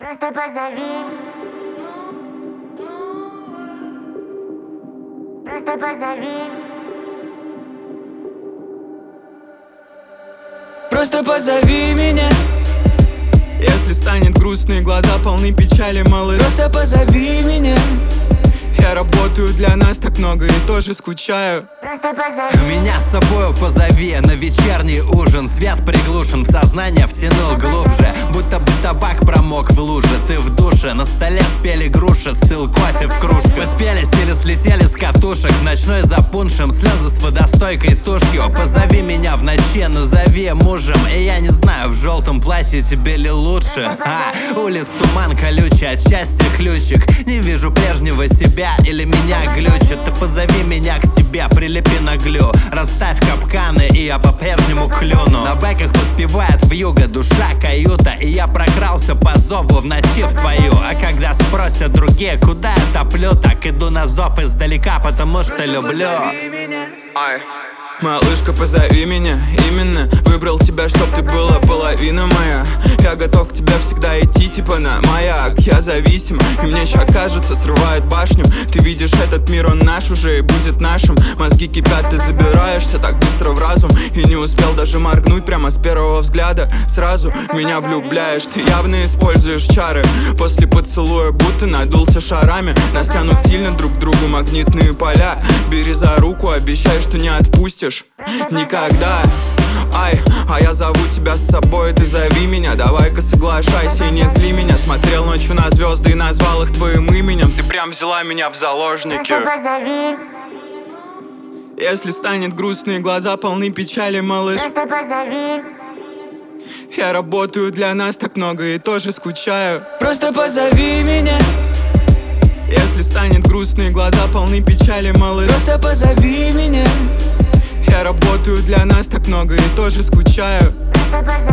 Просто позови. Просто позови. Просто позови меня, если станет грустно и глаза полны печали, малыш. Просто позови меня. Я работаю для нас так много и тоже скучаю. Просто позови. Меня с собою позови на вечерний ужин. Свет приглушен, в сознание втянул глубже, будто бы табак промок в луже. Ты в душе, на столе спели груши, стыл кофе в кружках. Мы спелись или слетели с катушек, в ночной за пуншем, слезы с водостойкой тушью. Позови меня в ночи, назови мужем, и я не знаю, в желтом платье тебе ли лучше. Улиц туман колючий, от счастья ключик. Не вижу прежнего себя, или меня глючит. Ты позови меня к себе, прилепи на глю. Расставь капканы, и я по-прежнему клюну. На бэках подпевает вьюга, душа каюта. И я прокрался по зову в ночи в твою. А когда спросят другие, куда я топлю, так иду на зов издалека, потому что люблю. Малышка, позови меня, именно выбрал тебя, чтоб ты была половина моя. Я готов к тебе всегда идти, типа на маяк. Я зависим, и мне ща кажется, срывает башню. Ты видишь, этот мир, он наш уже и будет нашим. Мозги кипят, ты забираешься так быстро в разум. И не успел даже моргнуть, прямо с первого взгляда сразу меня влюбляешь. Ты явно используешь чары, после поцелуя будто надулся шарами. Нас тянут сильно друг к другу магнитные поля. Бери за руку, обещай, что не отпустишь никогда. А я зову тебя с собой, ты зови меня. Давай-ка соглашайся и не зли меня. Смотрел ночью на звезды и назвал их твоим именем. Ты прям взяла меня в заложники. Просто позови. Если станет грустно и глаза полны печали, малыш. Просто позови. Я работаю для нас так много и тоже скучаю. Просто позови меня, если станет грустно и глаза полны печали, малыш. Просто позови меня. Я работаю для нас так много и тоже скучаю. Просто позови.